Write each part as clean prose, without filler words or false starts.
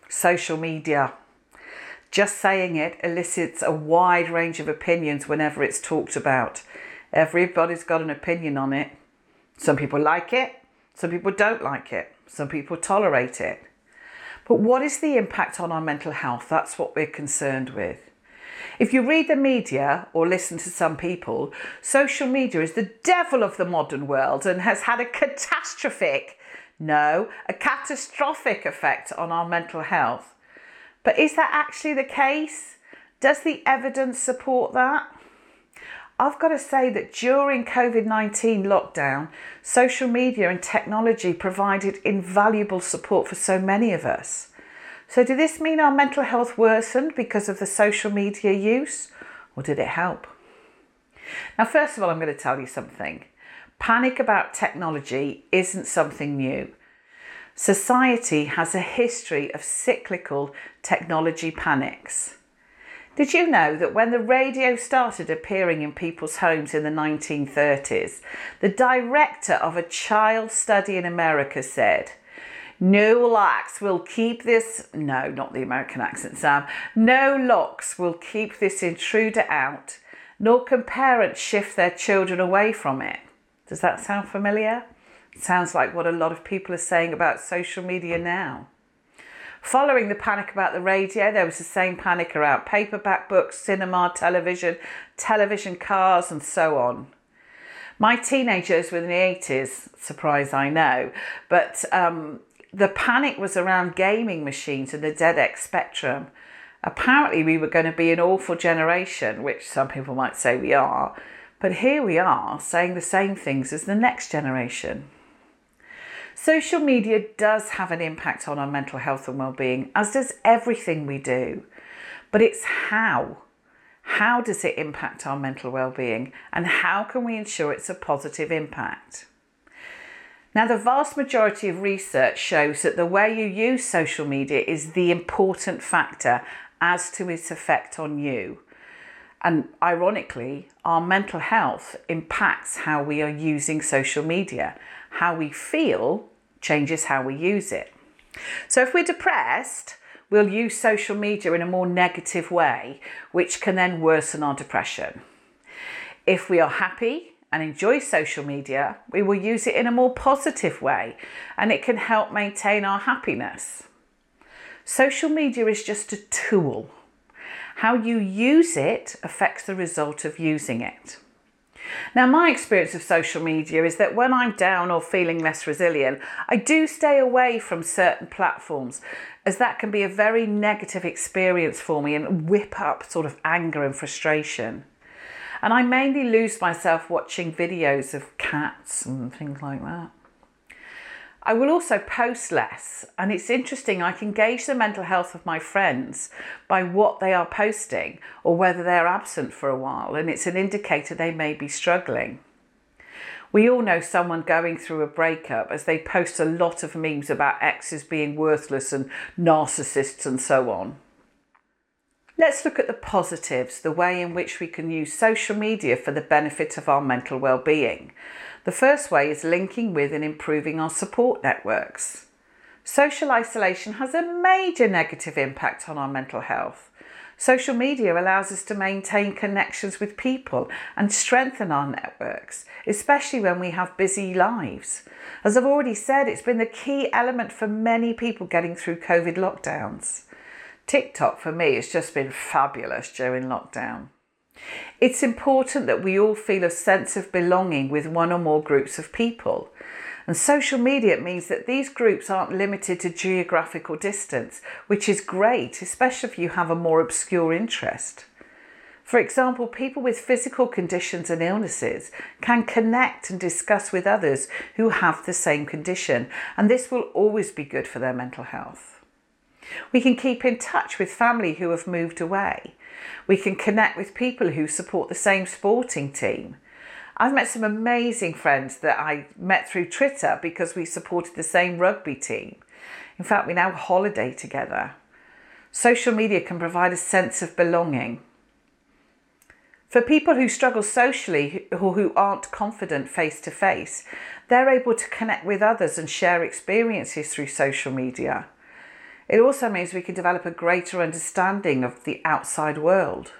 Social media. Just saying it elicits a wide range of opinions whenever it's talked about. Everybody's got an opinion on it. Some people like it, some people don't like it, some people tolerate it. But what is the impact on our mental health? That's what we're concerned with. If you read the media or listen to some people, social media is the devil of the modern world and has had a catastrophic effect on our mental health. But is that actually the case? Does the evidence support that? I've got to say that during COVID-19 lockdown, social media and technology provided invaluable support for so many of us. So did this mean our mental health worsened because of the social media use, or did it help? Now, first of all, I'm going to tell you something. Panic about technology isn't something new. Society has a history of cyclical technology panics. Did you know that when the radio started appearing in people's homes in the 1930s, the director of a child study in America said, "No locks will keep this," no, not the American accent, Sam, "no locks will keep this intruder out, nor can parents shift their children away from it." Does that sound familiar? It sounds like what a lot of people are saying about social media now. Following the panic about the radio, there was the same panic around paperback books, cinema, television cars, and so on. My teenagers were in the 80s, surprise I know, but the panic was around gaming machines and the ZX Spectrum. Apparently we were going to be an awful generation, which some people might say we are, but here we are saying the same things as the next generation. Social media does have an impact on our mental health and well-being, as does everything we do. But it's how. How does it impact our mental well-being, and how can we ensure it's a positive impact? Now, the vast majority of research shows that the way you use social media is the important factor as to its effect on you. And ironically, our mental health impacts how we are using social media. How we feel changes how we use it. So if we're depressed, we'll use social media in a more negative way, which can then worsen our depression. If we are happy and enjoy social media, we will use it in a more positive way, and it can help maintain our happiness. Social media is just a tool. How you use it affects the result of using it. Now, my experience of social media is that when I'm down or feeling less resilient, I do stay away from certain platforms, as that can be a very negative experience for me and whip up sort of anger and frustration. And I mainly lose myself watching videos of cats and things like that. I will also post less, and it's interesting, I can gauge the mental health of my friends by what they are posting or whether they're absent for a while, and it's an indicator they may be struggling. We all know someone going through a breakup, as they post a lot of memes about exes being worthless and narcissists and so on. Let's look at the positives, the way in which we can use social media for the benefit of our mental well-being. The first way is linking with and improving our support networks. Social isolation has a major negative impact on our mental health. Social media allows us to maintain connections with people and strengthen our networks, especially when we have busy lives. As I've already said, it's been the key element for many people getting through COVID lockdowns. TikTok for me has just been fabulous during lockdown. It's important that we all feel a sense of belonging with one or more groups of people. And social media means that these groups aren't limited to geographical distance, which is great, especially if you have a more obscure interest. For example, people with physical conditions and illnesses can connect and discuss with others who have the same condition, and this will always be good for their mental health. We can keep in touch with family who have moved away. We can connect with people who support the same sporting team. I've met some amazing friends that I met through Twitter because we supported the same rugby team. In fact, we now holiday together. Social media can provide a sense of belonging. For people who struggle socially or who aren't confident face to face, they're able to connect with others and share experiences through social media. It also means we can develop a greater understanding of the outside world.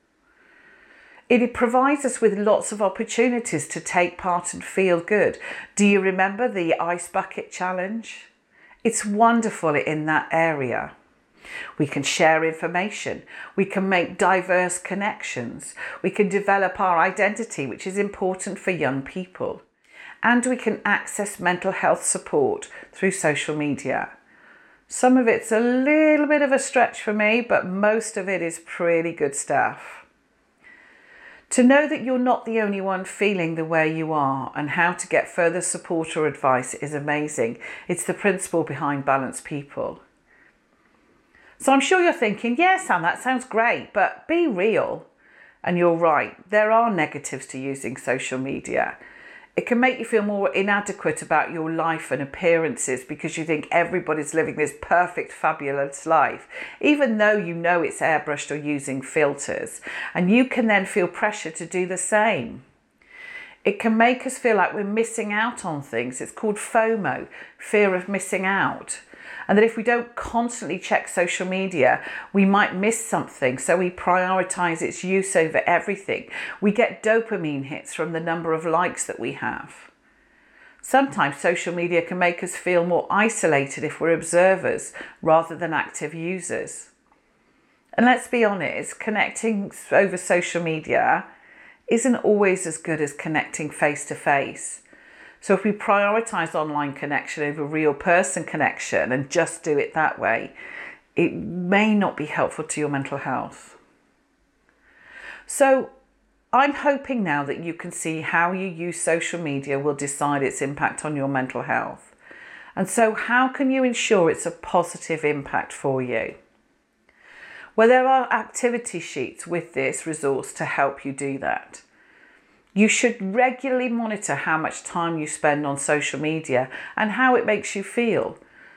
It provides us with lots of opportunities to take part and feel good. Do you remember the ice bucket challenge? It's wonderful in that area. We can share information. We can make diverse connections. We can develop our identity, which is important for young people. And we can access mental health support through social media. Some of it's a little bit of a stretch for me, but most of it is pretty good stuff. To know that you're not the only one feeling the way you are and how to get further support or advice is amazing. It's the principle behind Balanced People. So I'm sure you're thinking, yeah, Sam, that sounds great, but be real. And you're right, there are negatives to using social media. It can make you feel more inadequate about your life and appearances because you think everybody's living this perfect, fabulous life, even though you know it's airbrushed or using filters. And you can then feel pressure to do the same. It can make us feel like we're missing out on things. It's called FOMO, fear of missing out. And that if we don't constantly check social media, we might miss something. So we prioritize its use over everything. We get dopamine hits from the number of likes that we have. Sometimes social media can make us feel more isolated if we're observers rather than active users. And let's be honest, connecting over social media isn't always as good as connecting face to face. So if we prioritise online connection over real person connection and just do it that way, it may not be helpful to your mental health. So I'm hoping now that you can see how you use social media will decide its impact on your mental health. And so how can you ensure it's a positive impact for you? Well, there are activity sheets with this resource to help you do that. You should regularly monitor how much time you spend on social media and how it makes you feel.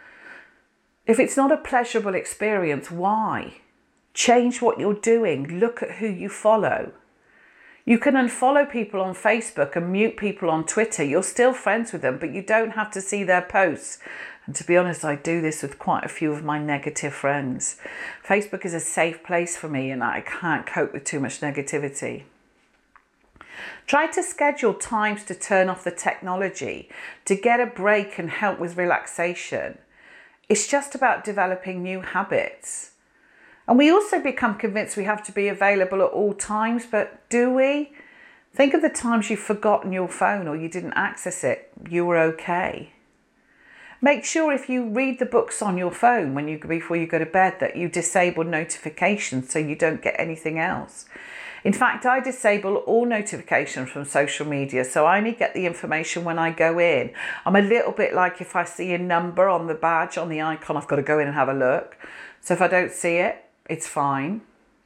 If it's not a pleasurable experience, why? Change what you're doing. Look at who you follow. You can unfollow people on Facebook and mute people on Twitter. You're still friends with them, but you don't have to see their posts. And to be honest, I do this with quite a few of my negative friends. Facebook is a safe place for me and I can't cope with too much negativity. Try to schedule times to turn off the technology, to get a break and help with relaxation. It's just about developing new habits. And we also become convinced we have to be available at all times, but do we? Think of the times you've forgotten your phone or you didn't access it. You were okay. Make sure if you read the books on your phone before you go to bed that you disable notifications so you don't get anything else. In fact, I disable all notifications from social media, so I only get the information when I go in. I'm a little bit like if I see a number on the badge, on the icon, I've got to go in and have a look. So if I don't see it, it's fine.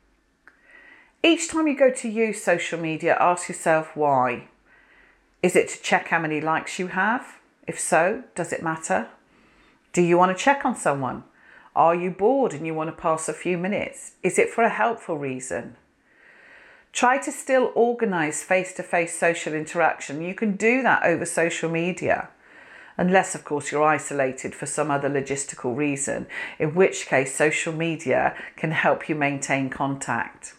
Each time you go to use social media, ask yourself why. Is it to check how many likes you have? If so, does it matter? Do you want to check on someone? Are you bored and you want to pass a few minutes? Is it for a helpful reason? Try to still organise face-to-face social interaction. You can do that over social media, unless, of course, you're isolated for some other logistical reason, in which case social media can help you maintain contact.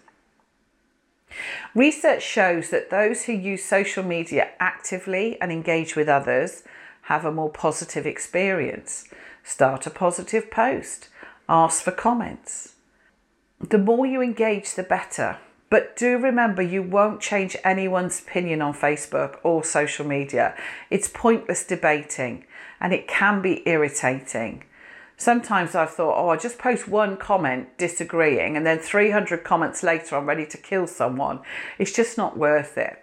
Research shows that those who use social media actively and engage with others have a more positive experience. Start a positive post. Ask for comments. The more you engage, the better. But do remember, you won't change anyone's opinion on Facebook or social media. It's pointless debating and it can be irritating. Sometimes I've thought, I'll just post one comment disagreeing and then 300 comments later I'm ready to kill someone. It's just not worth it.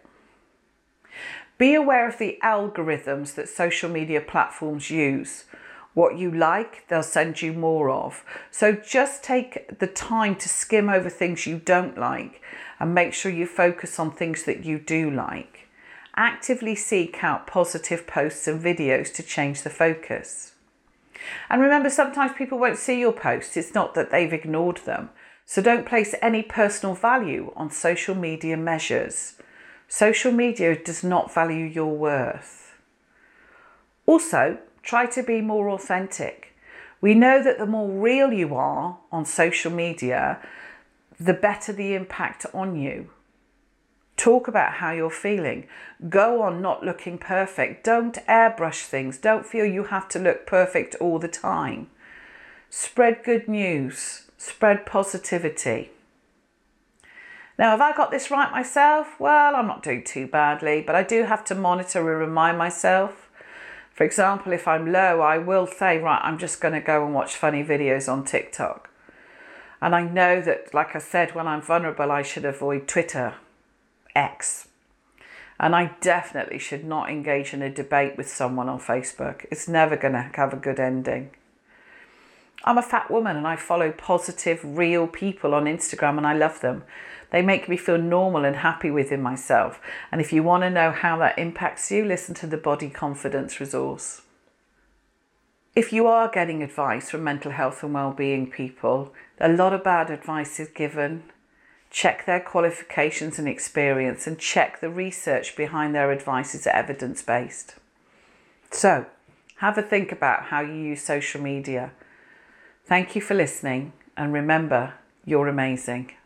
Be aware of the algorithms that social media platforms use. What you like, they'll send you more of. So just take the time to skim over things you don't like and make sure you focus on things that you do like. Actively seek out positive posts and videos to change the focus. And remember, sometimes people won't see your posts. It's not that they've ignored them. So don't place any personal value on social media measures. Social media does not value your worth. Also, try to be more authentic. We know that the more real you are on social media, the better the impact on you. Talk about how you're feeling. Go on not looking perfect. Don't airbrush things. Don't feel you have to look perfect all the time. Spread good news. Spread positivity. Now, have I got this right myself? Well, I'm not doing too badly, but I do have to monitor and remind myself. For example, if I'm low, I will say, right, I'm just going to go and watch funny videos on TikTok. And I know that, like I said, when I'm vulnerable, I should avoid Twitter, X. And I definitely should not engage in a debate with someone on Facebook. It's never going to have a good ending. I'm a fat woman and I follow positive, real people on Instagram and I love them. They make me feel normal and happy within myself. And if you want to know how that impacts you, listen to the Body Confidence resource. If you are getting advice from mental health and wellbeing people, a lot of bad advice is given. Check their qualifications and experience and check the research behind their advice is evidence-based. So, have a think about how you use social media. Thank you for listening and remember, you're amazing.